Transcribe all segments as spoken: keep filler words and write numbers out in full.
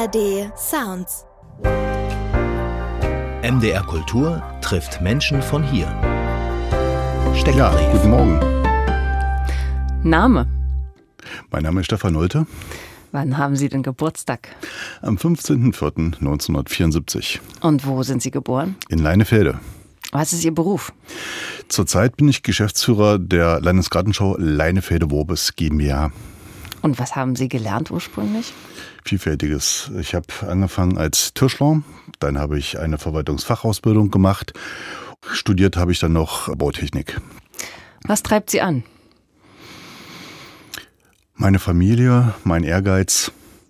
R D Sounds. M D R Kultur trifft Menschen von hier. Steckbrief. Ja, guten Morgen. Name? Mein Name ist Stefan Nolte. Wann haben Sie denn Geburtstag? Am fünfzehnten vierten neunzehnhundertvierundsiebzig. Und wo sind Sie geboren? In Leinefelde. Was ist Ihr Beruf? Zurzeit bin ich Geschäftsführer der Landesgartenschau Leinefelde-Worbis GmbH. Und was haben Sie gelernt ursprünglich? Vielfältiges. Ich habe angefangen als Tischler, dann habe ich eine Verwaltungsfachausbildung gemacht. Studiert habe ich dann noch Bautechnik. Was treibt Sie an? Meine Familie, mein Ehrgeiz.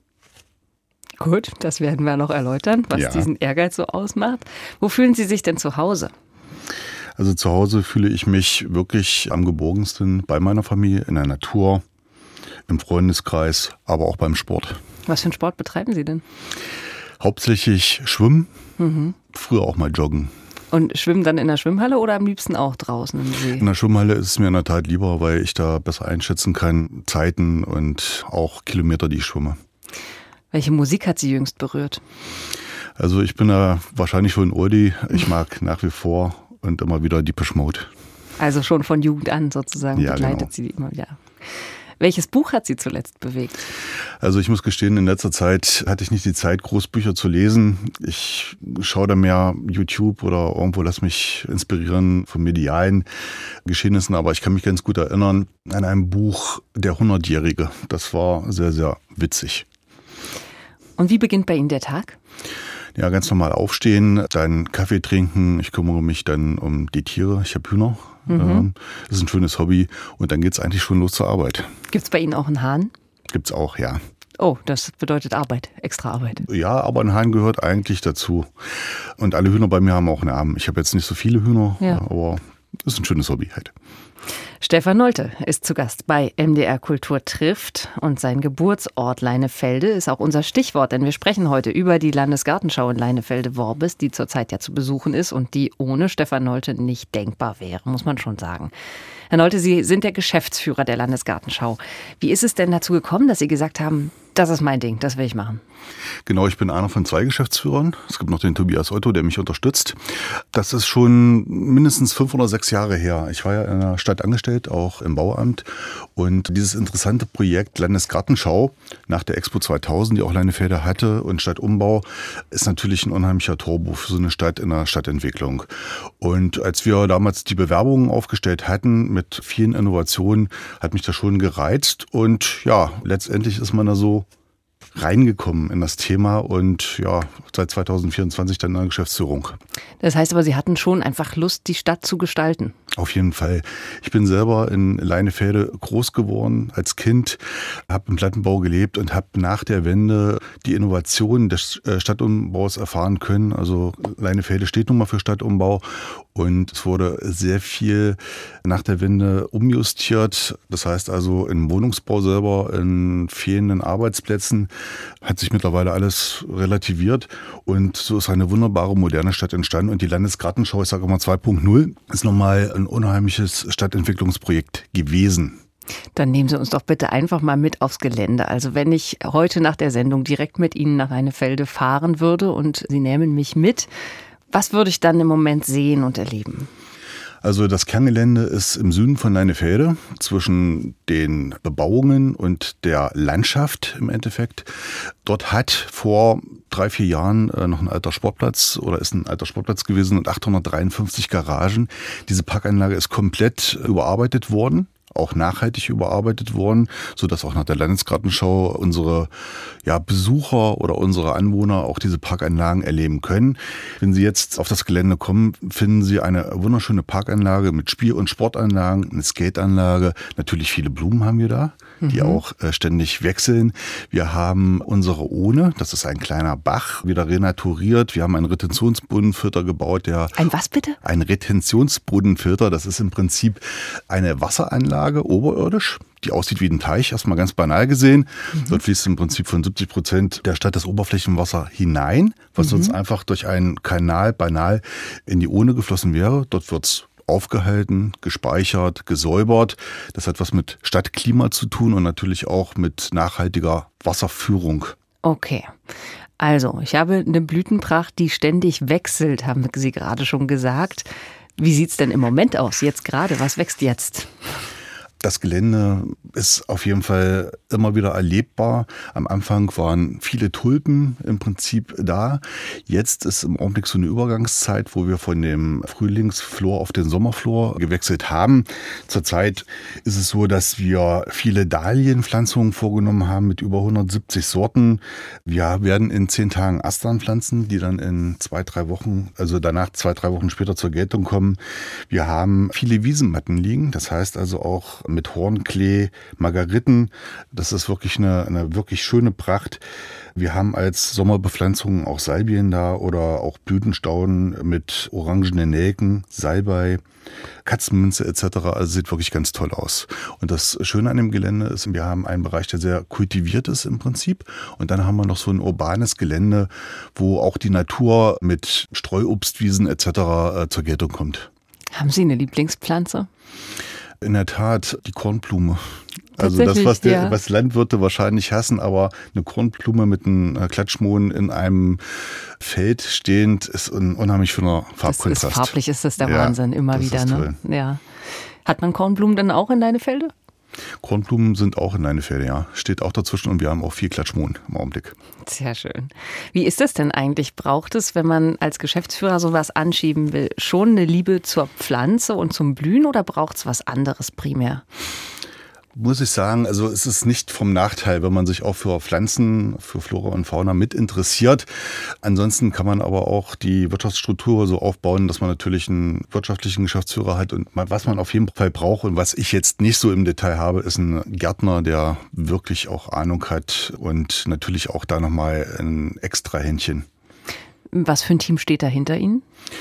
Gut, das werden wir noch erläutern, was Ja. diesen Ehrgeiz so ausmacht. Wo fühlen Sie sich denn zu Hause? Also zu Hause fühle ich mich wirklich am geborgensten bei meiner Familie, in der Natur, im Freundeskreis, aber auch beim Sport. Was für einen Sport betreiben Sie denn? Hauptsächlich Schwimmen, Mhm. früher auch mal Joggen. Und schwimmen dann in der Schwimmhalle oder am liebsten auch draußen im See? In der Schwimmhalle ist es mir in der Tat lieber, weil ich da besser einschätzen kann, Zeiten und auch Kilometer, die ich schwimme. Welche Musik hat Sie jüngst berührt? Also ich bin da wahrscheinlich schon Oldie. Ich mag nach wie vor und immer wieder Depeche Mode. Also schon von Jugend an sozusagen Ja, begleitet genau. Sie immer wieder. Welches Buch hat Sie zuletzt bewegt? Also ich muss gestehen, in letzter Zeit hatte ich nicht die Zeit, Großbücher zu lesen. Ich schaue da mehr YouTube oder irgendwo, lass mich inspirieren von medialen Geschehnissen. Aber ich kann mich ganz gut erinnern an ein Buch, Der Hundertjährige. Das war sehr, sehr witzig. Und wie beginnt bei Ihnen der Tag? Ja, ganz normal aufstehen, dann Kaffee trinken. Ich kümmere mich dann um die Tiere. Ich habe Hühner. Mhm. Das ist ein schönes Hobby. Und dann geht's eigentlich schon los zur Arbeit. Gibt es bei Ihnen auch einen Hahn? Gibt's auch, ja. Oh, das bedeutet Arbeit, extra Arbeit. Ja, aber ein Hahn gehört eigentlich dazu. Und alle Hühner bei mir haben auch einen Namen. Ich habe jetzt nicht so viele Hühner, Ja. aber das ist ein schönes Hobby halt. Stefan Nolte ist zu Gast bei M D R Kultur trifft und sein Geburtsort Leinefelde ist auch unser Stichwort, denn wir sprechen heute über die Landesgartenschau in Leinefelde-Worbis, die zurzeit ja zu besuchen ist und die ohne Stefan Nolte nicht denkbar wäre, muss man schon sagen. Herr Nolte, Sie sind der Geschäftsführer der Landesgartenschau. Wie ist es denn dazu gekommen, dass Sie gesagt haben, das ist mein Ding, das will ich machen? Genau, ich bin einer von zwei Geschäftsführern. Es gibt noch den Tobias Otto, der mich unterstützt. Das ist schon mindestens fünf oder sechs Jahre her. Ich war ja in der Stadt angestellt, auch im Bauamt. Und dieses interessante Projekt Landesgartenschau nach der Expo zweitausend, die auch Leinefelde hatte, und Stadtumbau, ist natürlich ein unheimlicher Turbo für so eine Stadt in der Stadtentwicklung. Und als wir damals die Bewerbungen aufgestellt hatten mit vielen Innovationen, hat mich das schon gereizt. Und ja, letztendlich ist man da so reingekommen in das Thema und ja, seit zweitausendvierundzwanzig dann in der Geschäftsführung. Das heißt aber, Sie hatten schon einfach Lust, die Stadt zu gestalten. Auf jeden Fall. Ich bin selber in Leinefelde groß geworden als Kind, habe im Plattenbau gelebt und habe nach der Wende die Innovationen des Stadtumbaus erfahren können. Also Leinefelde steht nun mal für Stadtumbau und es wurde sehr viel nach der Wende umjustiert. Das heißt also im Wohnungsbau selber, in fehlenden Arbeitsplätzen hat sich mittlerweile alles relativiert und so ist eine wunderbare moderne Stadt entstanden und die Landesgartenschau, ich sage immer zwei Punkt null, ist nochmal ein unheimliches Stadtentwicklungsprojekt gewesen. Dann nehmen Sie uns doch bitte einfach mal mit aufs Gelände. Also wenn ich heute nach der Sendung direkt mit Ihnen nach Leinefelde fahren würde und Sie nehmen mich mit, was würde ich dann im Moment sehen und erleben? Also das Kerngelände ist im Süden von Leinefelde zwischen den Bebauungen und der Landschaft im Endeffekt. Dort hat vor drei, vier Jahren noch ein alter Sportplatz oder ist ein alter Sportplatz gewesen und achthundertdreiundfünfzig Garagen. Diese Parkanlage ist komplett überarbeitet worden. Auch nachhaltig überarbeitet worden, sodass auch nach der Landesgartenschau unsere ja, Besucher oder unsere Anwohner auch diese Parkanlagen erleben können. Wenn Sie jetzt auf das Gelände kommen, finden Sie eine wunderschöne Parkanlage mit Spiel- und Sportanlagen, eine Skateanlage. Natürlich viele Blumen haben wir da, die mhm. auch äh, ständig wechseln. Wir haben unsere Ohne, das ist ein kleiner Bach, wieder renaturiert. Wir haben einen Retentionsbrunnenfilter gebaut, der... Ein was bitte? Ein Retentionsbrunnenfilter, das ist im Prinzip eine Wasseranlage, oberirdisch, die aussieht wie ein Teich, erstmal ganz banal gesehen. Mhm. Dort fließt im Prinzip von siebzig Prozent der Stadt das Oberflächenwasser hinein, was mhm. sonst einfach durch einen Kanal banal in die Ohne geflossen wäre. Dort wird's aufgehalten, gespeichert, gesäubert. Das hat was mit Stadtklima zu tun und natürlich auch mit nachhaltiger Wasserführung. Okay. Also, ich habe eine Blütenpracht, die ständig wechselt, haben Sie gerade schon gesagt. Wie sieht es denn im Moment aus, jetzt gerade? Was wächst jetzt? Das Gelände ist auf jeden Fall immer wieder erlebbar. Am Anfang waren viele Tulpen im Prinzip da. Jetzt ist im Augenblick so eine Übergangszeit, wo wir von dem Frühlingsflor auf den Sommerflor gewechselt haben. Zurzeit ist es so, dass wir viele Dahlienpflanzungen vorgenommen haben mit über hundertsiebzig Sorten. Wir werden in zehn Tagen Astern pflanzen, die dann in zwei, drei Wochen, also danach zwei, drei Wochen später zur Geltung kommen. Wir haben viele Wiesenmatten liegen, das heißt also auch mit Hornklee, Margeriten. Das ist wirklich eine, eine wirklich schöne Pracht. Wir haben als Sommerbepflanzungen auch Salbien da oder auch Blütenstauden mit orangenen Nelken, Salbei, Katzenminze et cetera. Also sieht wirklich ganz toll aus. Und das Schöne an dem Gelände ist, wir haben einen Bereich, der sehr kultiviert ist im Prinzip. Und dann haben wir noch so ein urbanes Gelände, wo auch die Natur mit Streuobstwiesen et cetera zur Geltung kommt. Haben Sie eine Lieblingspflanze? In der Tat die Kornblume. Also das, was, der, ja. was Landwirte wahrscheinlich hassen, aber eine Kornblume mit einem Klatschmohn in einem Feld stehend ist ein unheimlich schöner Farbkontrast. Das ist farblich ist das der ja, Wahnsinn, immer das wieder. Ist Ne? toll. Ja. Hat man Kornblumen dann auch in Leinefelde? Kornblumen sind auch in Leinefelde, ja. Steht auch dazwischen und wir haben auch viel Klatschmohn im Augenblick. Sehr schön. Wie ist das denn eigentlich? Braucht es, wenn man als Geschäftsführer sowas anschieben will, schon eine Liebe zur Pflanze und zum Blühen oder braucht es was anderes primär? Muss ich sagen, also es ist nicht vom Nachteil, wenn man sich auch für Pflanzen, für Flora und Fauna mit interessiert. Ansonsten kann man aber auch die Wirtschaftsstruktur so aufbauen, dass man natürlich einen wirtschaftlichen Geschäftsführer hat. Und was man auf jeden Fall braucht und was ich jetzt nicht so im Detail habe, ist ein Gärtner, der wirklich auch Ahnung hat und natürlich auch da nochmal ein extra Händchen. Was für ein Team steht da hinter Ihnen?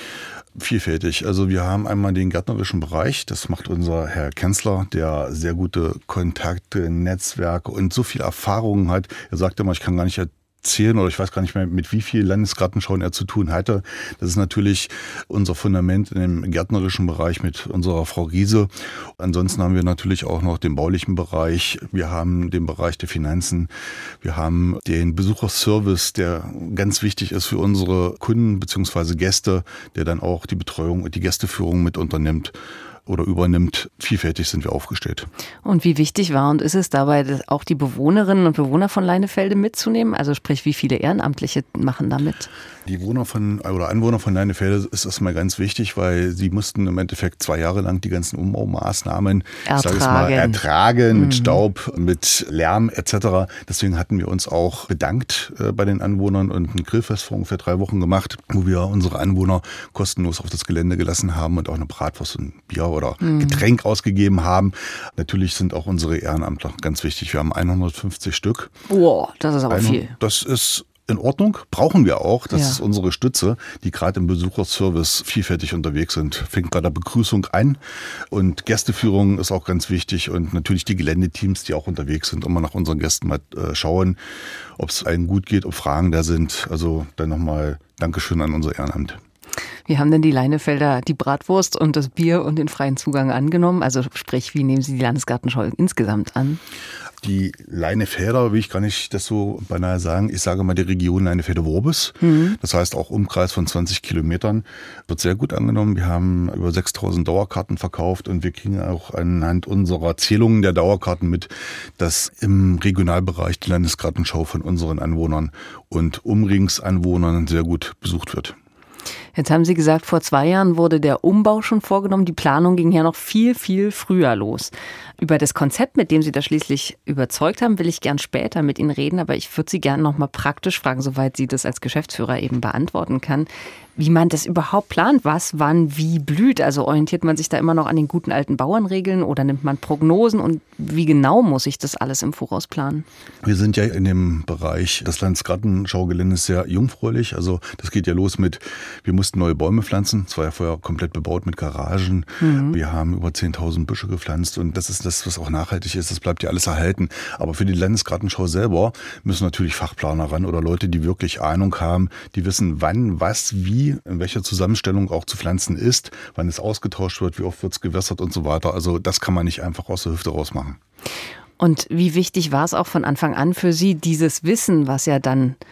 Vielfältig. Also wir haben einmal den gärtnerischen Bereich, das macht unser Herr Kenzler, der sehr gute Kontakte, Netzwerke und so viel Erfahrungen hat. Er sagte immer, ich kann gar nicht erzählen oder ich weiß gar nicht mehr, mit wie vielen Landesgartenschauen er zu tun hatte. Das ist natürlich unser Fundament in dem gärtnerischen Bereich mit unserer Frau Riese. Ansonsten haben wir natürlich auch noch den baulichen Bereich. Wir haben den Bereich der Finanzen. Wir haben den Besucherservice, der ganz wichtig ist für unsere Kunden bzw. Gäste, der dann auch die Betreuung und die Gästeführung mit unternimmt oder übernimmt. Vielfältig sind wir aufgestellt. Und wie wichtig war und ist es dabei, auch die Bewohnerinnen und Bewohner von Leinefelde mitzunehmen? Also sprich, wie viele Ehrenamtliche machen da mit? Die Bewohner von oder Anwohner von Leinefelde ist erstmal ganz wichtig, weil sie mussten im Endeffekt zwei Jahre lang die ganzen Umbaumaßnahmen ertragen, mal, ertragen mit mhm. Staub, mit Lärm et cetera. Deswegen hatten wir uns auch bedankt äh, bei den Anwohnern und ein Grillfest vor ungefähr drei Wochen gemacht, wo wir unsere Anwohner kostenlos auf das Gelände gelassen haben und auch eine Bratwurst und Bier oder mhm. Getränk ausgegeben haben. Natürlich sind auch unsere Ehrenamtler ganz wichtig. Wir haben hundertfünfzig Stück. Wow, das ist aber viel. Das ist in Ordnung, brauchen wir auch. Das ja. ist unsere Stütze, die gerade im Besucherservice vielfältig unterwegs sind. Fängt bei der Begrüßung an und Gästeführung ist auch ganz wichtig und natürlich die Geländeteams, die auch unterwegs sind, immer nach unseren Gästen mal äh, schauen, ob es allen gut geht, ob Fragen da sind. Also dann nochmal Dankeschön an unser Ehrenamt. Wie haben denn die Leinefelder die Bratwurst und das Bier und den freien Zugang angenommen? Also sprich, wie nehmen Sie die Landesgartenschau insgesamt an? Die Leinefelder, will ich gar nicht das so beinahe sagen, ich sage mal die Region Leinefelde-Worbis. Mhm. Das heißt auch Umkreis von zwanzig Kilometern. Wird sehr gut angenommen. Wir haben über sechstausend Dauerkarten verkauft und wir kriegen auch anhand unserer Zählungen der Dauerkarten mit, dass im Regionalbereich die Landesgartenschau von unseren Anwohnern und Umringsanwohnern sehr gut besucht wird. Jetzt haben Sie gesagt, vor zwei Jahren wurde der Umbau schon vorgenommen. Die Planung ging ja noch viel, viel früher los. Über das Konzept, mit dem Sie da schließlich überzeugt haben, will ich gern später mit Ihnen reden. Aber ich würde Sie gern noch mal praktisch fragen, soweit Sie das als Geschäftsführer eben beantworten kann, wie man das überhaupt plant, was wann wie blüht. Also orientiert man sich da immer noch an den guten alten Bauernregeln oder nimmt man Prognosen und wie genau muss ich das alles im Voraus planen? Wir sind ja in dem Bereich des Landesgartenschaugeländes sehr jungfräulich. Also das geht ja los mit, wir mussten neue Bäume pflanzen. Es war ja vorher komplett bebaut mit Garagen. Mhm. Wir haben über zehntausend Büsche gepflanzt und das ist das, was auch nachhaltig ist. Das bleibt ja alles erhalten. Aber für die Landesgartenschau selber müssen natürlich Fachplaner ran oder Leute, die wirklich Ahnung haben, die wissen, wann, was, wie, in welcher Zusammenstellung auch zu pflanzen ist, wann es ausgetauscht wird, wie oft wird es gewässert und so weiter. Also das kann man nicht einfach aus der Hüfte rausmachen. Und wie wichtig war es auch von Anfang an für Sie, dieses Wissen, was ja dann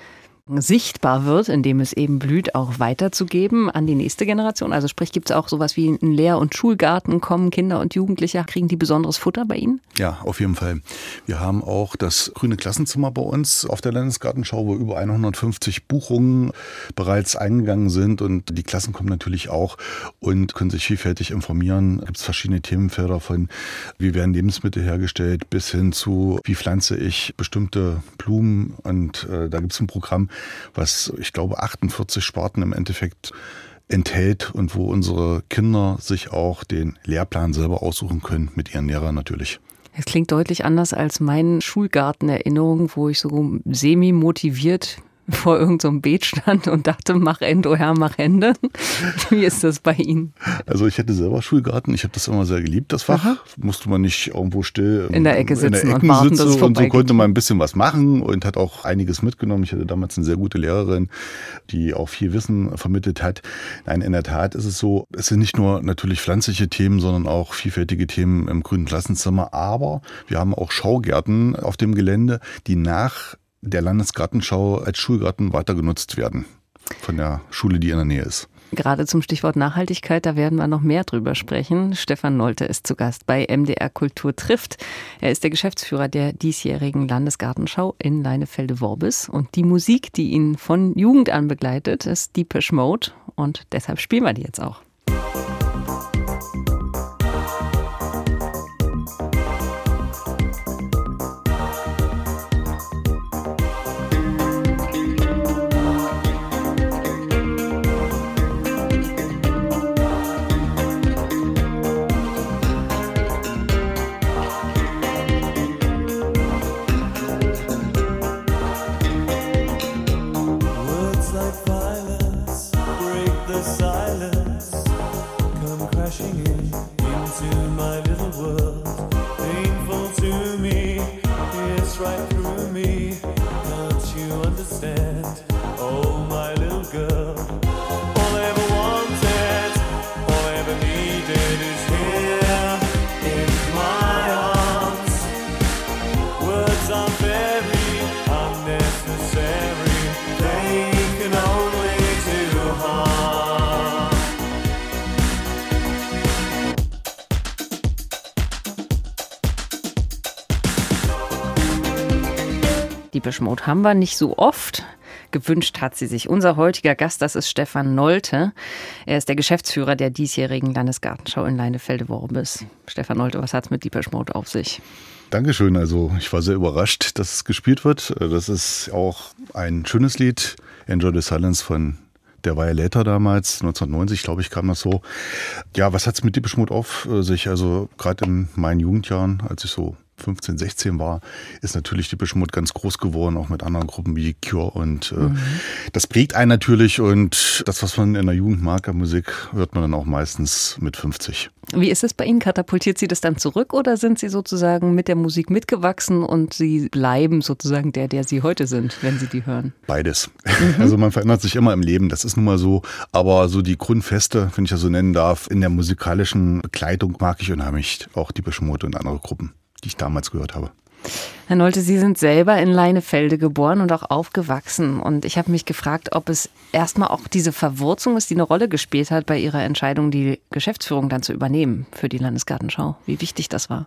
sichtbar wird, indem es eben blüht, auch weiterzugeben an die nächste Generation? Also sprich, gibt es auch sowas wie einen Lehr- und Schulgarten, kommen Kinder und Jugendliche, kriegen die besonderes Futter bei Ihnen? Ja, auf jeden Fall. Wir haben auch das grüne Klassenzimmer bei uns auf der Landesgartenschau, wo über hundertfünfzig Buchungen bereits eingegangen sind und die Klassen kommen natürlich auch und können sich vielfältig informieren. Es gibt verschiedene Themenfelder von, wie werden Lebensmittel hergestellt, bis hin zu, wie pflanze ich bestimmte Blumen und äh, da gibt es ein Programm, was ich glaube achtundvierzig Sparten im Endeffekt enthält und wo unsere Kinder sich auch den Lehrplan selber aussuchen können, mit ihren Lehrern natürlich. Es klingt deutlich anders als meine Schulgartenerinnerung, wo ich so semi-motiviert vor irgendeinem so Beet stand und dachte, mach Ende, oh Herr, mach Ende. Wie ist das bei Ihnen? Also ich hatte selber Schulgarten, ich habe das immer sehr geliebt, das Fach. Aha. Musste man nicht irgendwo still in der Ecke sitzen in der und warten, dass es und so konnte geht. man ein bisschen was machen und hat auch einiges mitgenommen. Ich hatte damals eine sehr gute Lehrerin, die auch viel Wissen vermittelt hat. Nein, in der Tat ist es so, es sind nicht nur natürlich pflanzliche Themen, sondern auch vielfältige Themen im grünen Klassenzimmer. Aber wir haben auch Schaugärten auf dem Gelände, die nach der Landesgartenschau als Schulgarten weiter genutzt werden von der Schule, die in der Nähe ist. Gerade zum Stichwort Nachhaltigkeit, da werden wir noch mehr drüber sprechen. Stefan Nolte ist zu Gast bei M D R Kultur trifft. Er ist der Geschäftsführer der diesjährigen Landesgartenschau in Leinefelde-Worbis. Und die Musik, die ihn von Jugend an begleitet, ist Depeche Mode. Und deshalb spielen wir die jetzt auch. Depeche Mode haben wir nicht so oft. Gewünscht hat sie sich. Unser heutiger Gast, das ist Stefan Nolte. Er ist der Geschäftsführer der diesjährigen Landesgartenschau in Leinefelde-Worbis. Stefan Nolte, was hat es mit Depeche Mode auf sich? Dankeschön. Also ich war sehr überrascht, dass es gespielt wird. Das ist auch ein schönes Lied. Enjoy the Silence von der Violator damals, neunzehnhundertneunzig, glaube ich, kam das so. Ja, was hat es mit Depeche Mode auf sich? Also gerade in meinen Jugendjahren, als ich so fünfzehn, sechzehn war, ist natürlich Depeche Mode ganz groß geworden, auch mit anderen Gruppen wie Cure und äh, mhm. das prägt einen natürlich und das, was man in der Jugend mag an Musik, hört man dann auch meistens mit fünfzig. Wie ist es bei Ihnen? Katapultiert Sie das dann zurück oder sind Sie sozusagen mit der Musik mitgewachsen und Sie bleiben sozusagen der, der Sie heute sind, wenn Sie die hören? Beides. Mhm. Also man verändert sich immer im Leben, das ist nun mal so, aber so die Grundfeste, wenn ich das so nennen darf, in der musikalischen Begleitung mag ich unheimlich auch Depeche Mode und andere Gruppen, die ich damals gehört habe. Herr Nolte, Sie sind selber in Leinefelde geboren und auch aufgewachsen. Und ich habe mich gefragt, ob es erstmal auch diese Verwurzung ist, die eine Rolle gespielt hat bei Ihrer Entscheidung, die Geschäftsführung dann zu übernehmen für die Landesgartenschau. Wie wichtig das war?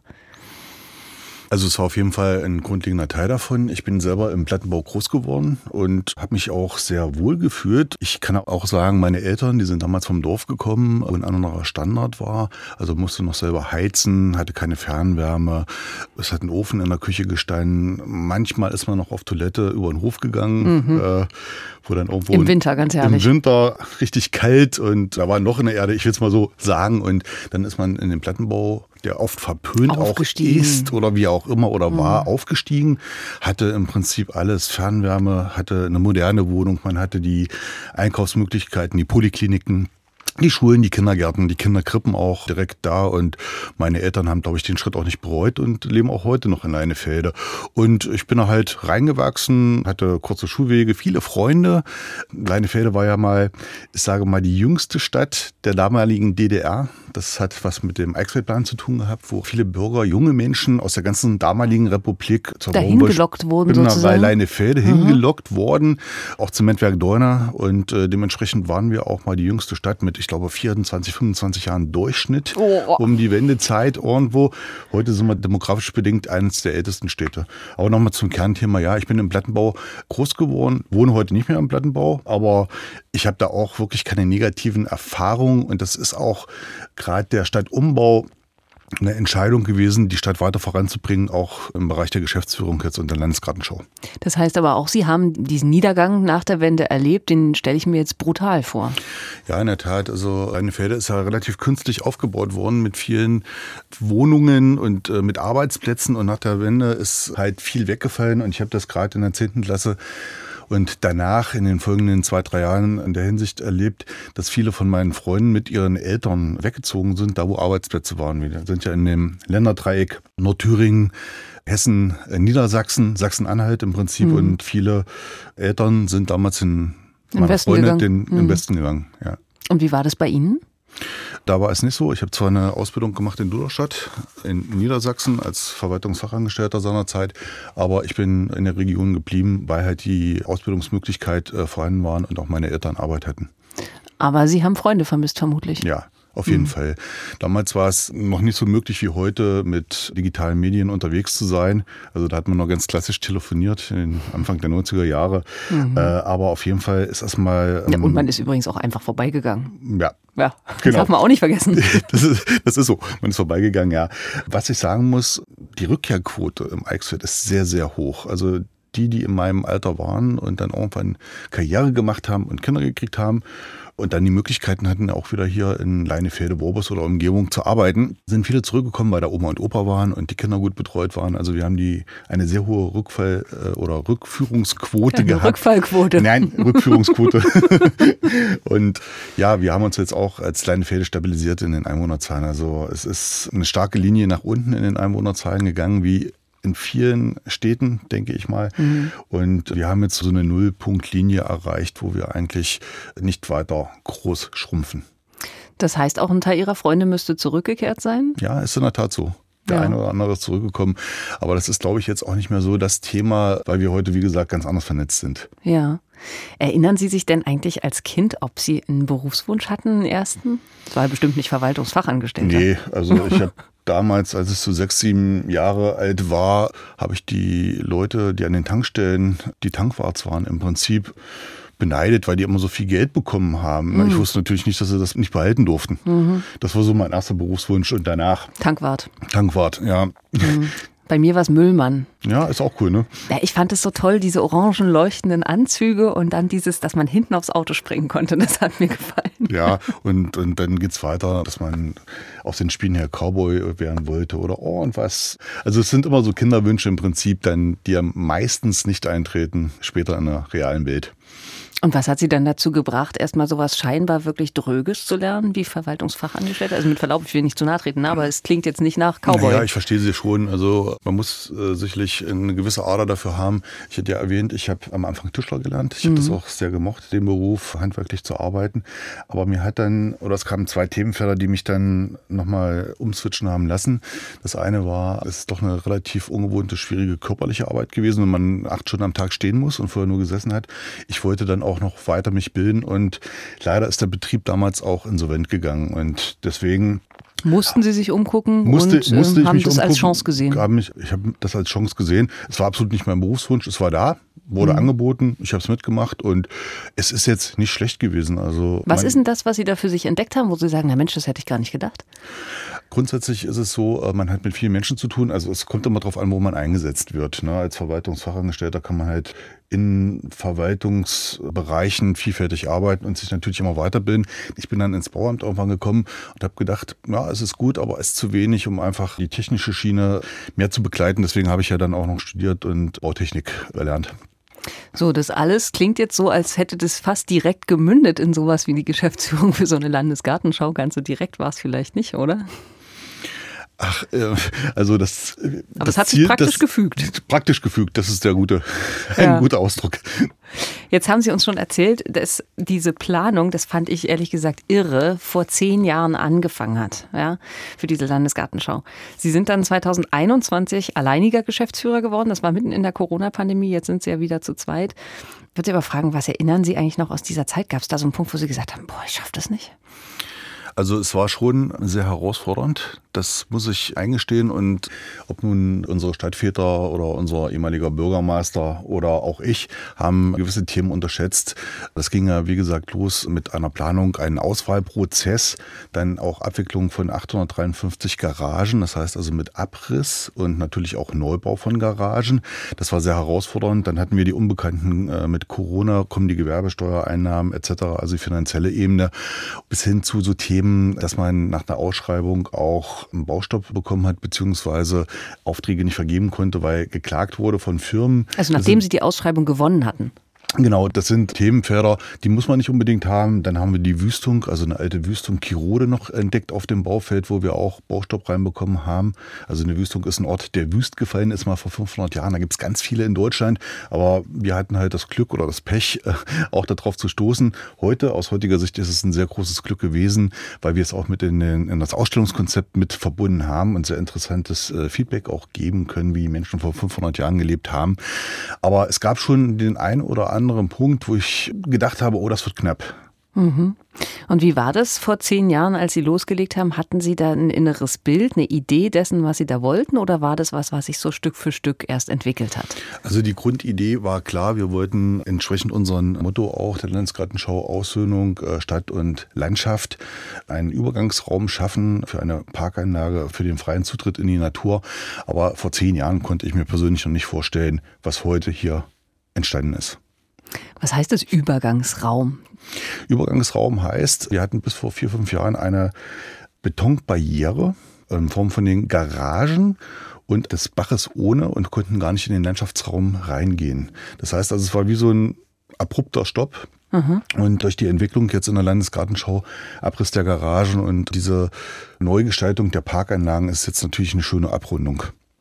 Also es war auf jeden Fall ein grundlegender Teil davon. Ich bin selber im Plattenbau groß geworden und habe mich auch sehr wohl gefühlt. Ich kann auch sagen, meine Eltern, die sind damals vom Dorf gekommen, wo ein anderer Standard war. Also musste noch selber heizen, hatte keine Fernwärme. Es hat ein Ofen in der Küche gestanden. Manchmal ist man noch auf Toilette über den Hof gegangen. Mhm. Äh, wo dann irgendwo Im Winter, ganz ehrlich. Im Winter richtig kalt und da war noch in der Erde, ich will es mal so sagen. Und dann ist man in den Plattenbau, der oft verpönt auch ist oder wie auch immer oder war, mhm. aufgestiegen, hatte im Prinzip alles, Fernwärme, hatte eine moderne Wohnung, man hatte die Einkaufsmöglichkeiten, die Polikliniken. Die Schulen, die Kindergärten, die Kinderkrippen auch direkt da und meine Eltern haben, glaube ich, den Schritt auch nicht bereut und leben auch heute noch in Leinefelde. Und ich bin da halt reingewachsen, hatte kurze Schulwege, viele Freunde. Leinefelde war ja mal, ich sage mal, die jüngste Stadt der damaligen D D R. Das hat was mit dem Eichsfeldplan zu tun gehabt, wo viele Bürger, junge Menschen aus der ganzen damaligen Republik zur dahin gelockt wurden genau, sozusagen. Bei Leinefelde mhm. hingelockt worden, auch Zementwerk Deuna und äh, dementsprechend waren wir auch mal die jüngste Stadt mit, ich glaube, vierundzwanzig, fünfundzwanzig Jahren Durchschnitt oh. um die Wendezeit irgendwo. Heute sind wir demografisch bedingt eines der ältesten Städte. Aber nochmal zum Kernthema, ja, ich bin im Plattenbau groß geworden, wohne heute nicht mehr im Plattenbau, aber ich habe da auch wirklich keine negativen Erfahrungen und das ist auch gerade der Stadtumbau eine Entscheidung gewesen, die Stadt weiter voranzubringen, auch im Bereich der Geschäftsführung jetzt und der Landesgartenschau. Das heißt aber auch, Sie haben diesen Niedergang nach der Wende erlebt, den stelle ich mir jetzt brutal vor. Ja, in der Tat. Also Leinefelde ist ja relativ künstlich aufgebaut worden mit vielen Wohnungen und äh, mit Arbeitsplätzen und nach der Wende ist halt viel weggefallen und ich habe das gerade in der zehnten Klasse und danach in den folgenden zwei, drei Jahren in der Hinsicht erlebt, dass viele von meinen Freunden mit ihren Eltern weggezogen sind, da wo Arbeitsplätze waren. Wir sind ja in dem Länderdreieck Nordthüringen, Hessen, Niedersachsen, Sachsen-Anhalt im Prinzip. Mhm. Und viele Eltern sind damals in meiner Freunde den, mhm. im Westen gegangen. Ja. Und wie war das bei Ihnen? Da war es nicht so. Ich habe zwar eine Ausbildung gemacht in Duderstadt in Niedersachsen als Verwaltungsfachangestellter seinerzeit, aber ich bin in der Region geblieben, weil halt die Ausbildungsmöglichkeit äh, vorhanden waren und auch meine Eltern Arbeit hatten. Aber Sie haben Freunde vermisst vermutlich. Ja. Auf jeden mhm. Fall. Damals war es noch nicht so möglich wie heute, mit digitalen Medien unterwegs zu sein. Also da hat man noch ganz klassisch telefoniert, in Anfang der neunziger Jahre. Mhm. Äh, aber auf jeden Fall ist das mal... Ähm, ja, und man ist übrigens auch einfach vorbeigegangen. Ja. Ja, das genau. Darf man auch nicht vergessen. Das ist, das ist so, man ist vorbeigegangen, ja. Was ich sagen muss, die Rückkehrquote im Eichsfeld ist sehr, sehr hoch. Also die, die in meinem Alter waren und dann irgendwann Karriere gemacht haben und Kinder gekriegt haben, und dann die Möglichkeiten hatten, auch wieder hier in Leinefelde, Worbis oder Umgebung zu arbeiten, sind viele zurückgekommen, weil da Oma und Opa waren und die Kinder gut betreut waren. Also wir haben die eine sehr hohe Rückfall- oder Rückführungsquote Eine gehabt. Rückfallquote. Nein, Rückführungsquote. Und ja, wir haben uns jetzt auch als Leinefelde stabilisiert in den Einwohnerzahlen. Also es ist eine starke Linie nach unten in den Einwohnerzahlen gegangen, wie in vielen Städten, denke ich mal. Mhm. Und wir haben jetzt so eine Nullpunktlinie erreicht, wo wir eigentlich nicht weiter groß schrumpfen. Das heißt, auch ein Teil Ihrer Freunde müsste zurückgekehrt sein? Ja, ist in der Tat so. Der ja. eine oder andere ist zurückgekommen. Aber das ist, glaube ich, jetzt auch nicht mehr so das Thema, weil wir heute, wie gesagt, ganz anders vernetzt sind. Ja. Erinnern Sie sich denn eigentlich als Kind, ob Sie einen Berufswunsch hatten, einen ersten? Das war bestimmt nicht Verwaltungsfachangestellter. Nee, also ich habe damals, als ich so sechs, sieben Jahre alt war, habe ich die Leute, die an den Tankstellen die Tankwarts waren, im Prinzip beneidet, weil die immer so viel Geld bekommen haben. Mhm. Ich wusste natürlich nicht, dass sie das nicht behalten durften. Mhm. Das war so mein erster Berufswunsch und danach Tankwart. Tankwart, ja. Mhm. Bei mir war es Müllmann. Ja, ist auch cool, ne? Ja, ich fand es so toll, diese orangen leuchtenden Anzüge und dann dieses, dass man hinten aufs Auto springen konnte. Das hat mir gefallen. Ja, und, und dann geht's weiter, dass man auf den Spielen her Cowboy werden wollte oder oh und was. Also es sind immer so Kinderwünsche im Prinzip, dann, die ja meistens nicht eintreten, später in der realen Welt. Und was hat Sie dann dazu gebracht, erstmal sowas scheinbar wirklich Dröges zu lernen, wie Verwaltungsfachangestellter? Also mit Verlaub, ich will nicht zu nahe treten, aber es klingt jetzt nicht nach Cowboy. Ja, ich verstehe Sie schon. Also man muss äh, sicherlich eine gewisse Ader dafür haben. Ich hatte ja erwähnt, ich habe am Anfang Tischler gelernt. Ich mhm. habe das auch sehr gemocht, den Beruf, handwerklich zu arbeiten. Aber mir hat dann, oder es kamen zwei Themenfelder, die mich dann nochmal umswitchen haben lassen. Das eine war, es ist doch eine relativ ungewohnte, schwierige körperliche Arbeit gewesen, wenn man acht Stunden am Tag stehen muss und vorher nur gesessen hat. Ich wollte dann auch noch weiter mich bilden und leider ist der Betrieb damals auch insolvent gegangen und deswegen mussten Sie sich umgucken musste, und musste ähm, haben das umgucken. als Chance gesehen? Hab mich, ich habe das als Chance gesehen. Es war absolut nicht mein Berufswunsch, es war da, wurde mhm. angeboten, ich habe es mitgemacht und es ist jetzt nicht schlecht gewesen. Also was ist denn das, was Sie da für sich entdeckt haben, wo Sie sagen, na Mensch, das hätte ich gar nicht gedacht? Grundsätzlich ist es so, man hat mit vielen Menschen zu tun. Also es kommt immer darauf an, wo man eingesetzt wird. Als Verwaltungsfachangestellter kann man halt in Verwaltungsbereichen vielfältig arbeiten und sich natürlich immer weiterbilden. Ich bin dann ins Bauamt irgendwann gekommen und habe gedacht, ja, es ist gut, aber es ist zu wenig, um einfach die technische Schiene mehr zu begleiten. Deswegen habe ich ja dann auch noch studiert und Bautechnik erlernt. So, das alles klingt jetzt so, als hätte das fast direkt gemündet in sowas wie die Geschäftsführung für so eine Landesgartenschau. Ganz so direkt war es vielleicht nicht, oder? Ach, äh, also das. Aber das es hat Ziel, sich praktisch das, gefügt. Praktisch gefügt, das ist der gute, ja. ein guter Ausdruck. Jetzt haben Sie uns schon erzählt, dass diese Planung, das fand ich ehrlich gesagt irre, vor zehn Jahren angefangen hat, ja, für diese Landesgartenschau. Sie sind dann zweitausendeinundzwanzig alleiniger Geschäftsführer geworden. Das war mitten in der Corona-Pandemie. Jetzt sind Sie ja wieder zu zweit. Ich würde Sie aber fragen, was erinnern Sie eigentlich noch aus dieser Zeit? Gab es da so einen Punkt, wo Sie gesagt haben, boah, ich schaffe das nicht? Also es war schon sehr herausfordernd, das muss ich eingestehen. Und ob nun unsere Stadtväter oder unser ehemaliger Bürgermeister oder auch ich haben gewisse Themen unterschätzt. Das ging ja, wie gesagt, los mit einer Planung, einen Auswahlprozess, dann auch Abwicklung von achthundertdreiundfünfzig Garagen, das heißt also mit Abriss und natürlich auch Neubau von Garagen. Das war sehr herausfordernd. Dann hatten wir die Unbekannten äh, mit Corona, kommen die Gewerbesteuereinnahmen et cetera, also die finanzielle Ebene, bis hin zu so Themen, dass man nach einer Ausschreibung auch einen Baustopp bekommen hat, beziehungsweise Aufträge nicht vergeben konnte, weil geklagt wurde von Firmen. Also nachdem Sie die Ausschreibung gewonnen hatten? Genau, das sind Themenfelder, die muss man nicht unbedingt haben. Dann haben wir die Wüstung, also eine alte Wüstung Kirode noch entdeckt auf dem Baufeld, wo wir auch Baustopp reinbekommen haben. Also eine Wüstung ist ein Ort, der wüst gefallen ist, mal vor fünfhundert Jahren. Da gibt es ganz viele in Deutschland, aber wir hatten halt das Glück oder das Pech, auch darauf zu stoßen. Heute, aus heutiger Sicht, ist es ein sehr großes Glück gewesen, weil wir es auch mit in, den, in das Ausstellungskonzept mit verbunden haben und sehr interessantes Feedback auch geben können, wie die Menschen vor fünfhundert Jahren gelebt haben. Aber es gab schon den einen oder anderen anderen Punkt, wo ich gedacht habe, oh, das wird knapp. Mhm. Und wie war das vor zehn Jahren, als Sie losgelegt haben? Hatten Sie da ein inneres Bild, eine Idee dessen, was Sie da wollten? Oder war das was, was sich so Stück für Stück erst entwickelt hat? Also die Grundidee war klar, wir wollten entsprechend unserem Motto auch der Landesgartenschau Aussöhnung Stadt und Landschaft einen Übergangsraum schaffen für eine Parkanlage, für den freien Zutritt in die Natur. Aber vor zehn Jahren konnte ich mir persönlich noch nicht vorstellen, was heute hier entstanden ist. Was heißt das Übergangsraum? Übergangsraum heißt, wir hatten bis vor vier, fünf Jahren eine Betonbarriere in Form von den Garagen und des Baches ohne und konnten gar nicht in den Landschaftsraum reingehen. Das heißt also, es war wie so ein abrupter Stopp. Mhm. Und durch die Entwicklung jetzt in der Landesgartenschau, Abriss der Garagen und diese Neugestaltung der Parkanlagen ist jetzt natürlich eine schöne Abrundung.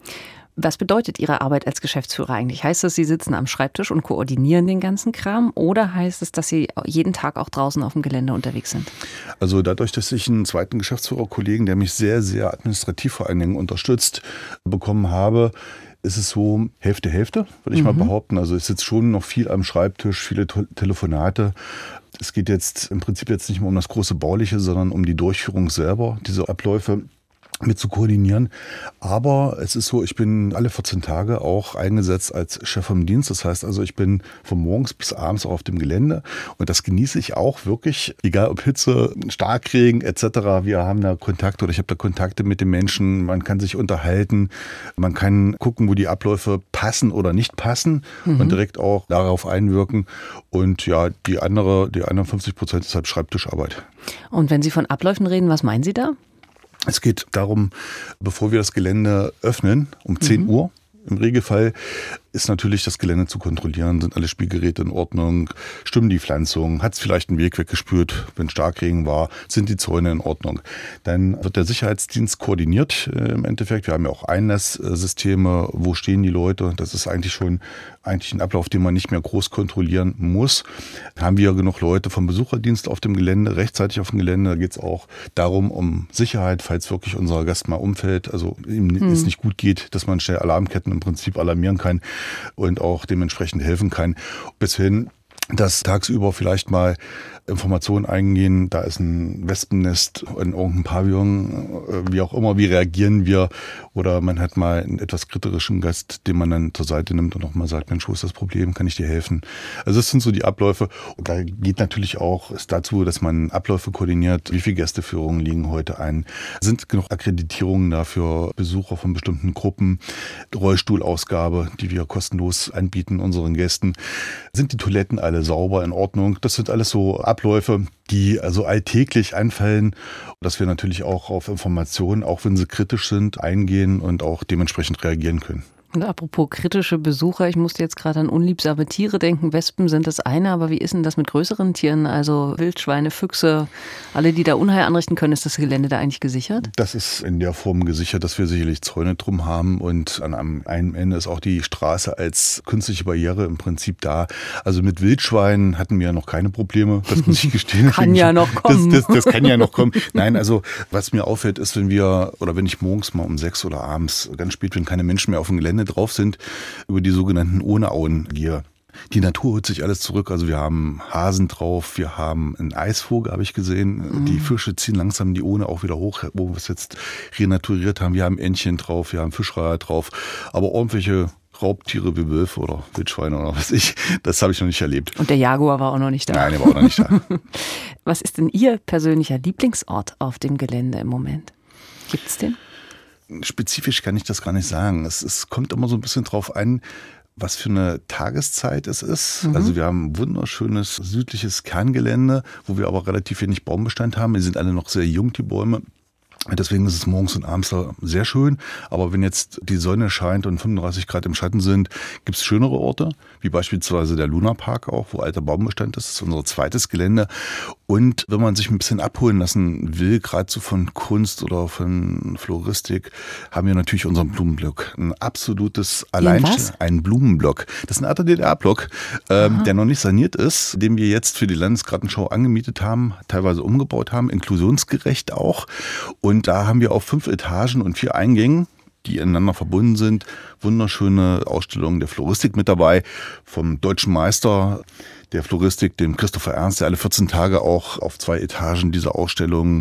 Was bedeutet Ihre Arbeit als Geschäftsführer eigentlich? Heißt es, Sie sitzen am Schreibtisch und koordinieren den ganzen Kram? Oder heißt es, dass Sie jeden Tag auch draußen auf dem Gelände unterwegs sind? Also dadurch, dass ich einen zweiten Geschäftsführerkollegen, der mich sehr, sehr administrativ vor allen Dingen unterstützt, bekommen habe, ist es so Hälfte, Hälfte, würde ich mhm. mal behaupten. Also ich sitze schon noch viel am Schreibtisch, viele Te- Telefonate. Es geht jetzt im Prinzip jetzt nicht mehr um das große Bauliche, sondern um die Durchführung selber, diese Abläufe mit zu koordinieren. Aber es ist so, ich bin alle vierzehn Tage auch eingesetzt als Chef vom Dienst. Das heißt also, ich bin von morgens bis abends auch auf dem Gelände und das genieße ich auch wirklich, egal ob Hitze, Starkregen et cetera. Wir haben da Kontakte oder ich habe da Kontakte mit den Menschen. Man kann sich unterhalten, man kann gucken, wo die Abläufe passen oder nicht passen mhm. und direkt auch darauf einwirken. Und ja, die andere, die anderen fünfzig Prozent ist halt Schreibtischarbeit. Und wenn Sie von Abläufen reden, was meinen Sie da? Es geht darum, bevor wir das Gelände öffnen, um zehn mhm. Uhr, im Regelfall ist natürlich das Gelände zu kontrollieren. Sind alle Spielgeräte in Ordnung? Stimmen die Pflanzungen? Hat es vielleicht einen Weg weggespült, wenn Starkregen war? Sind die Zäune in Ordnung? Dann wird der Sicherheitsdienst koordiniert äh, im Endeffekt. Wir haben ja auch Einlasssysteme. Wo stehen die Leute? Das ist eigentlich schon eigentlich ein Ablauf, den man nicht mehr groß kontrollieren muss. Haben wir genug Leute vom Besucherdienst auf dem Gelände, rechtzeitig auf dem Gelände. Da geht es auch darum, um Sicherheit, falls wirklich unser Gast mal umfällt, also ihm hm. es nicht gut geht, dass man schnell Alarmketten im Prinzip alarmieren kann und auch dementsprechend helfen kann, bis hin, dass tagsüber vielleicht mal Informationen eingehen, da ist ein Wespennest in irgendeinem Pavillon, wie auch immer, wie reagieren wir? Oder man hat mal einen etwas kriterischen Gast, den man dann zur Seite nimmt und auch mal sagt, Mensch, wo ist das Problem, kann ich dir helfen? Also das sind so die Abläufe. Und da geht natürlich auch es dazu, dass man Abläufe koordiniert, wie viele Gästeführungen liegen heute ein, sind genug Akkreditierungen dafür, Besucher von bestimmten Gruppen, Rollstuhlausgabe, die wir kostenlos anbieten unseren Gästen, sind die Toiletten alle sauber, in Ordnung? Das sind alles so Abläufe, die also alltäglich anfallen, dass wir natürlich auch auf Informationen, auch wenn sie kritisch sind, eingehen und auch dementsprechend reagieren können. Und apropos kritische Besucher, ich musste jetzt gerade an unliebsame Tiere denken. Wespen sind das eine, aber wie ist denn das mit größeren Tieren? Also Wildschweine, Füchse, alle, die da Unheil anrichten können, ist das Gelände da eigentlich gesichert? Das ist in der Form gesichert, dass wir sicherlich Zäune drum haben und an einem Ende ist auch die Straße als künstliche Barriere im Prinzip da. Also mit Wildschweinen hatten wir noch keine Probleme, das muss ich gestehen. Kann ja noch kommen. Das, das, das kann ja noch kommen. Nein, also was mir auffällt, ist, wenn wir oder wenn ich morgens mal um sechs oder abends, ganz spät, wenn keine Menschen mehr auf dem Gelände drauf sind, über die sogenannten Ohne-Auen gehe. Die Natur holt sich alles zurück. Also wir haben Hasen drauf, wir haben einen Eisvogel, habe ich gesehen. Mhm. Die Fische ziehen langsam die Ohne auch wieder hoch, wo wir es jetzt renaturiert haben. Wir haben Entchen drauf, wir haben Fischreiher drauf. Aber irgendwelche Raubtiere wie Wölfe oder Wildschweine oder was ich, das habe ich noch nicht erlebt. Und der Jaguar war auch noch nicht da. Nein, der war auch noch nicht da. Was ist denn Ihr persönlicher Lieblingsort auf dem Gelände im Moment? Gibt's den? Spezifisch kann ich das gar nicht sagen. Es, es kommt immer so ein bisschen drauf an, was für eine Tageszeit es ist. Mhm. Also wir haben ein wunderschönes südliches Kerngelände, wo wir aber relativ wenig Baumbestand haben. Die sind alle noch sehr jung, die Bäume. Deswegen ist es morgens und abends da sehr schön. Aber wenn jetzt die Sonne scheint und fünfunddreißig Grad im Schatten sind, gibt es schönere Orte, wie beispielsweise der Lunapark auch, wo alter Baumbestand ist. Das ist unser zweites Gelände. Und wenn man sich ein bisschen abholen lassen will, gerade so von Kunst oder von Floristik, haben wir natürlich unseren Blumenblock. Ein absolutes Alleinstellungsmerkmal. Ein Blumenblock. Das ist ein alter D D R-Block, ähm, der noch nicht saniert ist, den wir jetzt für die Landesgartenschau angemietet haben, teilweise umgebaut haben, inklusionsgerecht auch. Und da haben wir auf fünf Etagen und vier Eingängen, die ineinander verbunden sind, wunderschöne Ausstellungen der Floristik mit dabei, vom deutschen Meister der Floristik, dem Christopher Ernst, der alle vierzehn Tage auch auf zwei Etagen diese Ausstellungen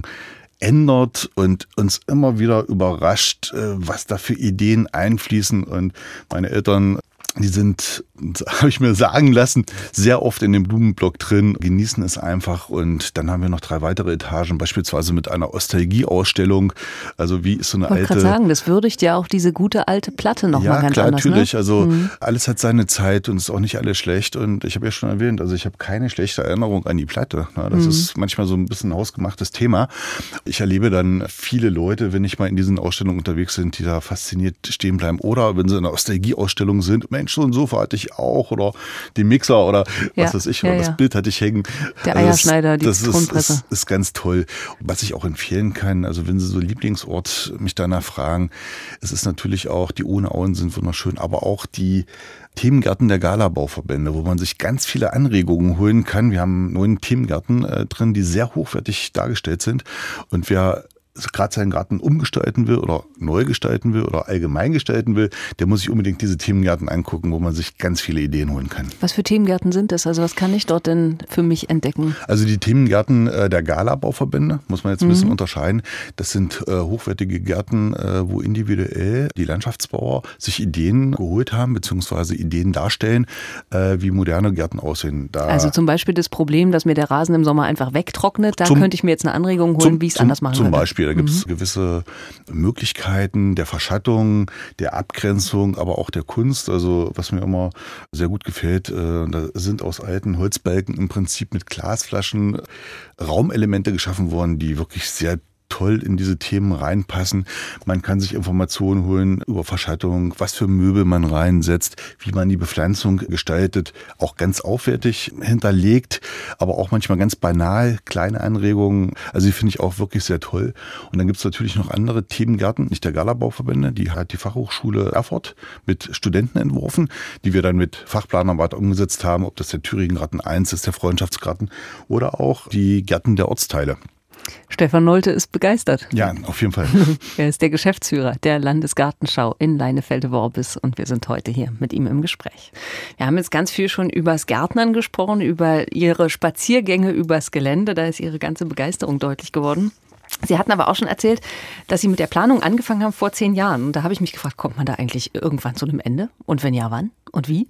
ändert und uns immer wieder überrascht, was da für Ideen einfließen. Und meine Eltern, die sind, habe ich mir sagen lassen, sehr oft in dem Blumenblock drin, genießen es einfach. Und dann haben wir noch drei weitere Etagen, beispielsweise mit einer Nostalgie-Ausstellung. Also wie ist so eine alte... Ich wollte gerade sagen, das würdigt ja auch diese gute alte Platte noch ja, mal ganz klar, anders. Natürlich. Ne? Also mhm. alles hat seine Zeit und ist auch nicht alles schlecht. Und ich habe ja schon erwähnt, also ich habe keine schlechte Erinnerung an die Platte. Das mhm. ist manchmal so ein bisschen ein hausgemachtes Thema. Ich erlebe dann viele Leute, wenn ich mal in diesen Ausstellungen unterwegs bin, die da fasziniert stehen bleiben. Oder wenn sie in einer Nostalgie-Ausstellung sind, Mensch, so ein Sofa hatte ich auch oder die Mixer oder ja, was weiß ich, ja, oder das ja. Bild hatte ich hängen. Der Eierschneider, die Tonpresse. Das ist, ist, ist ganz toll. Was ich auch empfehlen kann, also wenn Sie so Lieblingsort mich danach fragen, es ist natürlich auch, die Ohne-Auen sind wunderschön, aber auch die Themengärten der Galabauverbände, wo man sich ganz viele Anregungen holen kann. Wir haben neun Themengärten äh, drin, die sehr hochwertig dargestellt sind und wer gerade seinen Garten umgestalten will oder neu gestalten will oder allgemein gestalten will, der muss sich unbedingt diese Themengärten angucken, wo man sich ganz viele Ideen holen kann. Was für Themengärten sind das? Also was kann ich dort denn für mich entdecken? Also die Themengärten äh, der Galabauverbände, muss man jetzt ein mhm. bisschen unterscheiden. Das sind äh, hochwertige Gärten, äh, wo individuell die Landschaftsbauer sich Ideen geholt haben, beziehungsweise Ideen darstellen, äh, wie moderne Gärten aussehen. Da also zum Beispiel das Problem, dass mir der Rasen im Sommer einfach wegtrocknet, da zum, könnte ich mir jetzt eine Anregung holen, zum, wie ich es zum, anders machen Zum würde. Beispiel. Da gibt es mhm. gewisse Möglichkeiten der Verschattung, der Abgrenzung, aber auch der Kunst. Also was mir immer sehr gut gefällt, äh, da sind aus alten Holzbalken im Prinzip mit Glasflaschen Raumelemente geschaffen worden, die wirklich sehr toll in diese Themen reinpassen. Man kann sich Informationen holen über Verschattung, was für Möbel man reinsetzt, wie man die Bepflanzung gestaltet, auch ganz aufwertig hinterlegt, aber auch manchmal ganz banal, kleine Anregungen. Also die finde ich auch wirklich sehr toll. Und dann gibt es natürlich noch andere Themengärten, nicht der Galabauverbände, die hat die Fachhochschule Erfurt mit Studenten entworfen, die wir dann mit Fachplanerarbeit umgesetzt haben, ob das der Thüringengarten eins ist, der Freundschaftsgarten oder auch die Gärten der Ortsteile. Stefan Nolte ist begeistert. Ja, auf jeden Fall. Er ist der Geschäftsführer der Landesgartenschau in Leinefelde-Worbis und wir sind heute hier mit ihm im Gespräch. Wir haben jetzt ganz viel schon übers Gärtnern gesprochen, über Ihre Spaziergänge übers Gelände. Da ist Ihre ganze Begeisterung deutlich geworden. Sie hatten aber auch schon erzählt, dass Sie mit der Planung angefangen haben vor zehn Jahren. Und da habe ich mich gefragt, kommt man da eigentlich irgendwann zu einem Ende? Und wenn ja, wann? Und wie?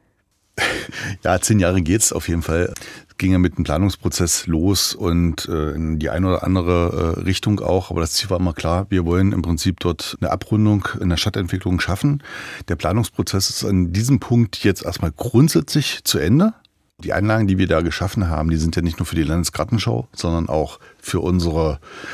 Ja, zehn Jahre geht's auf jeden Fall. Ging ja mit dem Planungsprozess los und äh, in die eine oder andere äh, Richtung auch. Aber das Ziel war immer klar, wir wollen im Prinzip dort eine Abrundung in der Stadtentwicklung schaffen. Der Planungsprozess ist an diesem Punkt jetzt erstmal grundsätzlich zu Ende. Die Anlagen, die wir da geschaffen haben, die sind ja nicht nur für die Landesgartenschau, sondern auch für unsere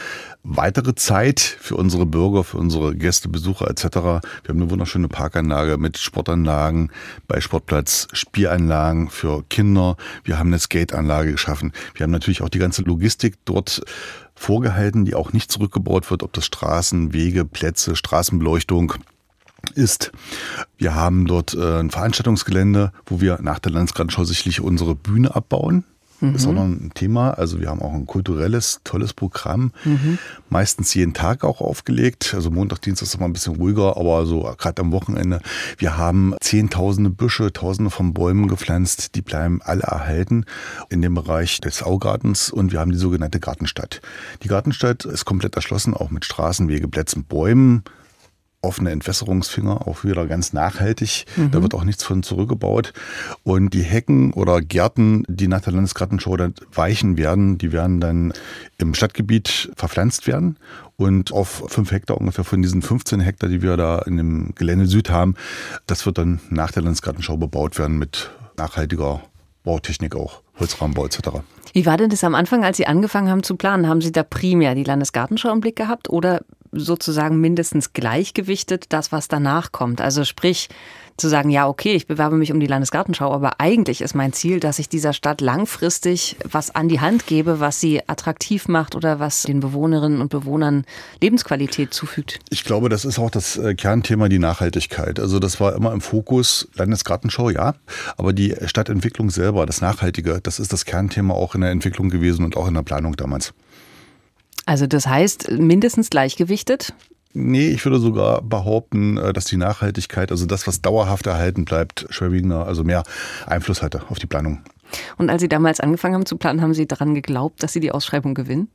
weitere Zeit für unsere Bürger, für unsere Gäste, Besucher et cetera. Wir haben eine wunderschöne Parkanlage mit Sportanlagen, bei Sportplatz Spielanlagen für Kinder. Wir haben eine Skateanlage geschaffen. Wir haben natürlich auch die ganze Logistik dort vorgehalten, die auch nicht zurückgebaut wird, ob das Straßen, Wege, Plätze, Straßenbeleuchtung ist. Wir haben dort ein Veranstaltungsgelände, wo wir nach der Landesgartenschau sicherlich unsere Bühne abbauen. Mhm. Ist auch noch ein Thema. Also wir haben auch ein kulturelles, tolles Programm. Mhm. Meistens jeden Tag auch aufgelegt. Also Montag, Dienstag ist immer ein bisschen ruhiger, aber so gerade am Wochenende. Wir haben zehntausende Büsche, tausende von Bäumen gepflanzt. Die bleiben alle erhalten in dem Bereich des Augartens. Und wir haben die sogenannte Gartenstadt. Die Gartenstadt ist komplett erschlossen, auch mit Straßen, Wege, Plätzen, Bäumen. Offene Entwässerungsfinger, auch wieder ganz nachhaltig. Mhm. Da wird auch nichts von zurückgebaut. Und die Hecken oder Gärten, die nach der Landesgartenschau dann weichen werden, die werden dann im Stadtgebiet verpflanzt werden. Und auf fünf Hektar ungefähr von diesen fünfzehn Hektar, die wir da in dem Gelände Süd haben, das wird dann nach der Landesgartenschau bebaut werden mit nachhaltiger Bautechnik auch, Holzrahmenbau et cetera. Wie war denn das am Anfang, als Sie angefangen haben zu planen? Haben Sie da primär die Landesgartenschau im Blick gehabt oder sozusagen mindestens gleichgewichtet das, was danach kommt? Also sprich, zu sagen, ja okay, ich bewerbe mich um die Landesgartenschau, aber eigentlich ist mein Ziel, dass ich dieser Stadt langfristig was an die Hand gebe, was sie attraktiv macht oder was den Bewohnerinnen und Bewohnern Lebensqualität zufügt. Ich glaube, das ist auch das Kernthema, die Nachhaltigkeit. Also das war immer im Fokus, Landesgartenschau, ja, aber die Stadtentwicklung selber, das Nachhaltige, das ist das Kernthema auch in der Entwicklung gewesen und auch in der Planung damals. Also das heißt, mindestens gleichgewichtet? Nee, ich würde sogar behaupten, dass die Nachhaltigkeit, also das, was dauerhaft erhalten bleibt, schwerwiegender, also mehr Einfluss hatte auf die Planung. Und als Sie damals angefangen haben zu planen, haben Sie daran geglaubt, dass Sie die Ausschreibung gewinnen?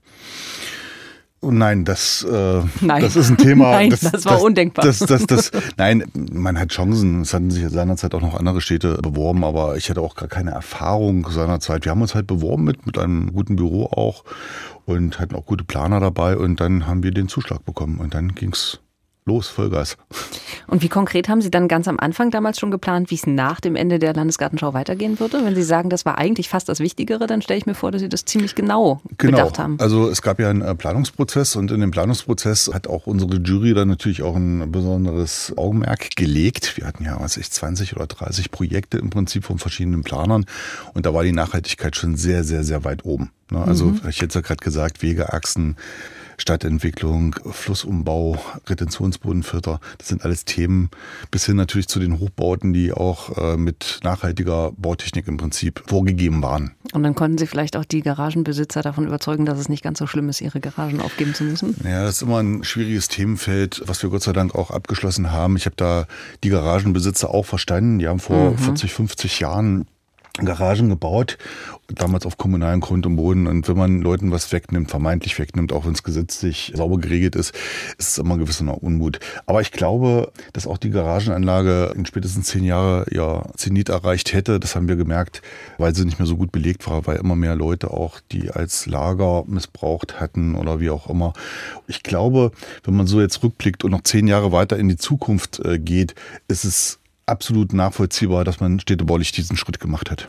Nein, das, äh, nein. das ist ein Thema. Nein, das, das war das, undenkbar. Das, das, das, nein, man hat Chancen. Es hatten sich seinerzeit auch noch andere Städte beworben, aber ich hatte auch gar keine Erfahrung seinerzeit. Wir haben uns halt beworben mit, mit einem guten Büro auch und hatten auch gute Planer dabei und dann haben wir den Zuschlag bekommen und dann ging's los, Vollgas. Und wie konkret haben Sie dann ganz am Anfang damals schon geplant, wie es nach dem Ende der Landesgartenschau weitergehen würde? Wenn Sie sagen, das war eigentlich fast das Wichtigere, dann stelle ich mir vor, dass Sie das ziemlich genau, genau bedacht haben. Also es gab ja einen Planungsprozess und in dem Planungsprozess hat auch unsere Jury dann natürlich auch ein besonderes Augenmerk gelegt. Wir hatten ja, was weiß ich, zwanzig oder dreißig Projekte im Prinzip von verschiedenen Planern und da war die Nachhaltigkeit schon sehr, sehr, sehr weit oben. Also mhm. ich hätte ja gerade gesagt, Wegeachsen, Stadtentwicklung, Flussumbau, Retentionsbodenfilter, das sind alles Themen, bis hin natürlich zu den Hochbauten, die auch äh, mit nachhaltiger Bautechnik im Prinzip vorgegeben waren. Und dann konnten Sie vielleicht auch die Garagenbesitzer davon überzeugen, dass es nicht ganz so schlimm ist, ihre Garagen aufgeben zu müssen? Ja, das ist immer ein schwieriges Themenfeld, was wir Gott sei Dank auch abgeschlossen haben. Ich habe da die Garagenbesitzer auch verstanden. Die haben vor mhm. vierzig, fünfzig Jahren Garagen gebaut, damals auf kommunalen Grund und Boden. Und wenn man Leuten was wegnimmt, vermeintlich wegnimmt, auch wenn es gesetzlich sauber geregelt ist, ist es immer gewisser Unmut. Aber ich glaube, dass auch die Garagenanlage in spätestens zehn Jahren ihr Zenit erreicht hätte. Das haben wir gemerkt, weil sie nicht mehr so gut belegt war, weil immer mehr Leute auch die als Lager missbraucht hatten oder wie auch immer. Ich glaube, wenn man so jetzt rückblickt und noch zehn Jahre weiter in die Zukunft geht, ist es absolut nachvollziehbar, dass man städtebaulich diesen Schritt gemacht hat.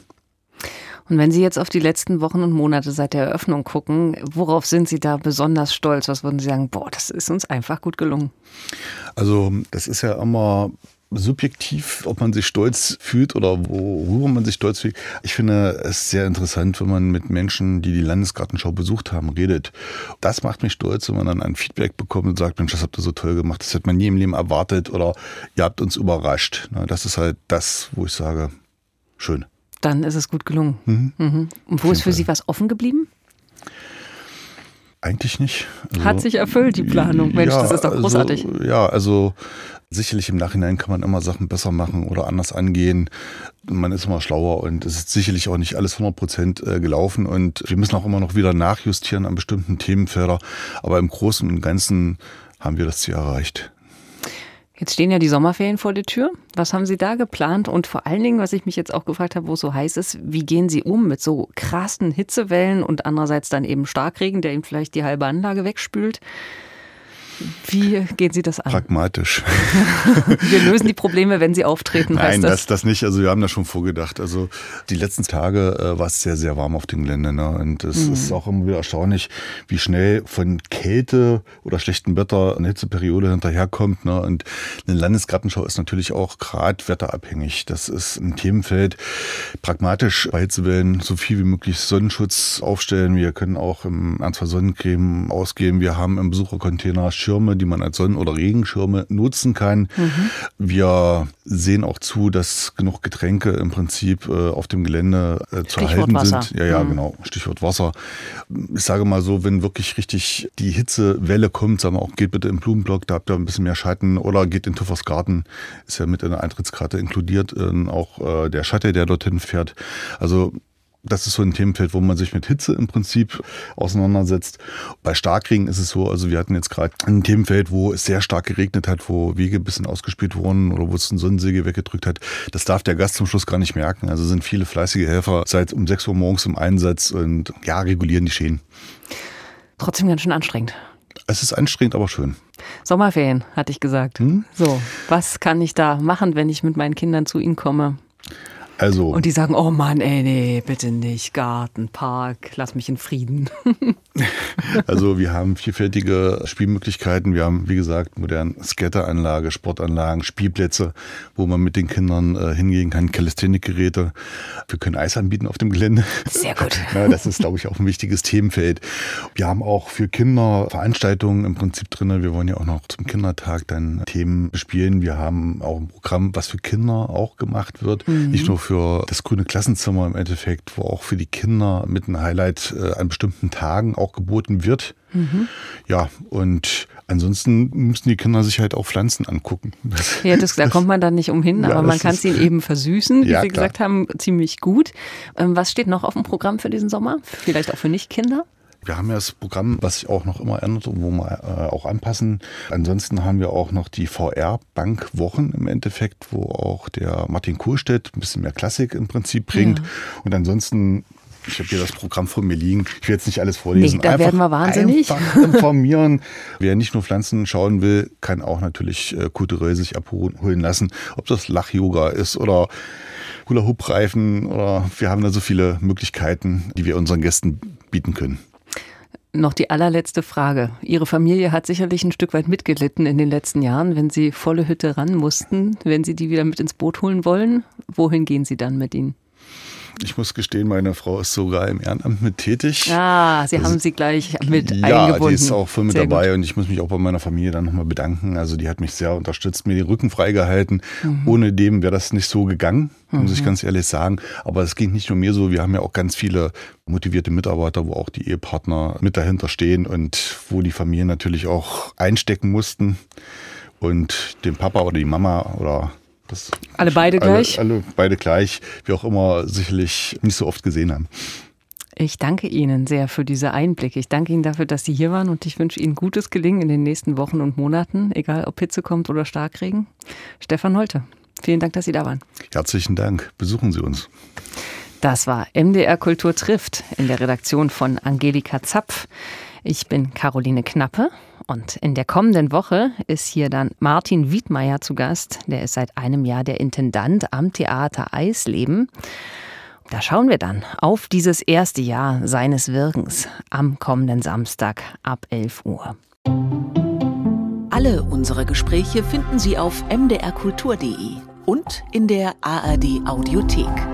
Und wenn Sie jetzt auf die letzten Wochen und Monate seit der Eröffnung gucken, worauf sind Sie da besonders stolz? Was würden Sie sagen, boah, das ist uns einfach gut gelungen? Also das ist ja immer subjektiv, ob man sich stolz fühlt oder worüber man sich stolz fühlt. Ich finde es sehr interessant, wenn man mit Menschen, die die Landesgartenschau besucht haben, redet. Das macht mich stolz, wenn man dann ein Feedback bekommt und sagt, Mensch, das habt ihr so toll gemacht, das hätte man nie im Leben erwartet oder ihr habt uns überrascht. Das ist halt das, wo ich sage, schön. Dann ist es gut gelungen. Mhm. Mhm. Und wo ist für Fall. Sie was offen geblieben? Eigentlich nicht. Also, hat sich erfüllt, die Planung. Mensch, ja, das ist doch großartig. Also, ja, also sicherlich im Nachhinein kann man immer Sachen besser machen oder anders angehen. Man ist immer schlauer und es ist sicherlich auch nicht alles hundert Prozent gelaufen und wir müssen auch immer noch wieder nachjustieren an bestimmten Themenfeldern. Aber im Großen und Ganzen haben wir das Ziel erreicht. Jetzt stehen ja die Sommerferien vor der Tür. Was haben Sie da geplant? Und vor allen Dingen, was ich mich jetzt auch gefragt habe, wo es so heiß ist, wie gehen Sie um mit so krassen Hitzewellen und andererseits dann eben Starkregen, der Ihnen vielleicht die halbe Anlage wegspült? Wie gehen Sie das an? Pragmatisch. Wir lösen die Probleme, wenn sie auftreten, Nein, heißt das? das, das nicht. Also wir haben da schon vorgedacht. Also die letzten Tage äh, war es sehr, sehr warm auf dem Gelände. Ne? Und es mhm. ist auch immer wieder erstaunlich, wie schnell von Kälte oder schlechtem Wetter eine Hitzeperiode hinterherkommt. Ne? Und eine Landesgartenschau ist natürlich auch gerade wetterabhängig. Das ist ein Themenfeld. Pragmatisch bei Hitzewellen so viel wie möglich Sonnenschutz aufstellen. Wir können auch im Ernstfall Sonnencreme ausgeben. Wir haben im Besuchercontainer Schirme, die man als Sonnen- oder Regenschirme nutzen kann. Mhm. Wir sehen auch zu, dass genug Getränke im Prinzip äh, auf dem Gelände äh, zu erhalten Wasser. sind. Ja, ja, mhm. genau. Stichwort Wasser. Ich sage mal so, wenn wirklich richtig die Hitzewelle kommt, sagen wir auch, geht bitte im Blumenblock, da habt ihr ein bisschen mehr Schatten, oder geht in Tüffers Garten, ist ja mit in der Eintrittskarte inkludiert, äh, auch äh, der Shuttle, der dorthin fährt. Also das ist so ein Themenfeld, wo man sich mit Hitze im Prinzip auseinandersetzt. Bei Starkregen ist es so, also wir hatten jetzt gerade ein Themenfeld, wo es sehr stark geregnet hat, wo Wege ein bisschen ausgespült wurden oder wo es ein Sonnensäge weggedrückt hat. Das darf der Gast zum Schluss gar nicht merken. Also sind viele fleißige Helfer seit um sechs Uhr morgens im Einsatz und ja, regulieren die Schäden. Trotzdem ganz schön anstrengend. Es ist anstrengend, aber schön. Sommerferien, hatte ich gesagt. Hm? So, was kann ich da machen, wenn ich mit meinen Kindern zu Ihnen komme? Also, und die sagen, oh Mann, ey, nee, bitte nicht, Garten, Park, lass mich in Frieden. Also wir haben vielfältige Spielmöglichkeiten. Wir haben, wie gesagt, moderne Skatteranlage, Sportanlagen, Spielplätze, wo man mit den Kindern äh, hingehen kann, Calisthenic-Geräte. Wir können Eis anbieten auf dem Gelände. Sehr gut. Ja, das ist, glaube ich, auch ein wichtiges Themenfeld. Wir haben auch für Kinder Veranstaltungen im Prinzip drin. Wir wollen ja auch noch zum Kindertag dann Themen bespielen. Wir haben auch ein Programm, was für Kinder auch gemacht wird. Mhm. Nicht nur für das grüne Klassenzimmer im Endeffekt, wo auch für die Kinder mit einem Highlight äh, an bestimmten Tagen auch geboten wird. Mhm. Ja, und ansonsten müssen die Kinder sich halt auch Pflanzen angucken. Das, ja, das, da kommt man dann nicht umhin, ja, aber man kann es ihnen eben versüßen, wie ja, Sie klar. gesagt haben, ziemlich gut. Was steht noch auf dem Programm für diesen Sommer? Vielleicht auch für Nicht-Kinder? Wir haben ja das Programm, was sich auch noch immer ändert und wo wir äh, auch anpassen. Ansonsten haben wir auch noch die V R-Bankwochen im Endeffekt, wo auch der Martin Kohlstedt ein bisschen mehr Klassik im Prinzip bringt. Ja. Und ansonsten, ich habe hier das Programm vor mir liegen, ich will jetzt nicht alles vorlesen. Nee, da einfach, werden wir wahnsinnig. Einfach informieren. Wer nicht nur Pflanzen schauen will, kann auch natürlich äh, kulturell sich abholen lassen. Ob das Lach-Yoga ist oder Hula-Hoop-Reifen, oder wir haben da so viele Möglichkeiten, die wir unseren Gästen bieten können. Noch die allerletzte Frage. Ihre Familie hat sicherlich ein Stück weit mitgelitten in den letzten Jahren, wenn Sie volle Hütte ran mussten. Wenn Sie die wieder mit ins Boot holen wollen, wohin gehen Sie dann mit ihnen? Ich muss gestehen, meine Frau ist sogar im Ehrenamt mit tätig. Ah, Sie das haben sie gleich mit ja, eingebunden. Ja, die ist auch voll mit sehr dabei gut. Und ich muss mich auch bei meiner Familie dann nochmal bedanken. Also die hat mich sehr unterstützt, mir den Rücken freigehalten. Mhm. Ohne dem wäre das nicht so gegangen, muss mhm. ich ganz ehrlich sagen. Aber es ging nicht nur mir so, wir haben ja auch ganz viele motivierte Mitarbeiter, wo auch die Ehepartner mit dahinter stehen und wo die Familien natürlich auch einstecken mussten. Und den Papa oder die Mama oder das alle beide alle, gleich? Alle beide gleich, wie auch immer, sicherlich nicht so oft gesehen haben. Ich danke Ihnen sehr für diese Einblicke. Ich danke Ihnen dafür, dass Sie hier waren und ich wünsche Ihnen gutes Gelingen in den nächsten Wochen und Monaten, egal ob Hitze kommt oder Starkregen. Stefan Nolte, vielen Dank, dass Sie da waren. Herzlichen Dank. Besuchen Sie uns. Das war M D R Kultur trifft in der Redaktion von Angelika Zapf. Ich bin Caroline Knappe. Und in der kommenden Woche ist hier dann Martin Wiedmeier zu Gast. Der ist seit einem Jahr der Intendant am Theater Eisleben. Da schauen wir dann auf dieses erste Jahr seines Wirkens am kommenden Samstag ab elf Uhr. Alle unsere Gespräche finden Sie auf m d r kultur punkt d e und in der A R D Audiothek.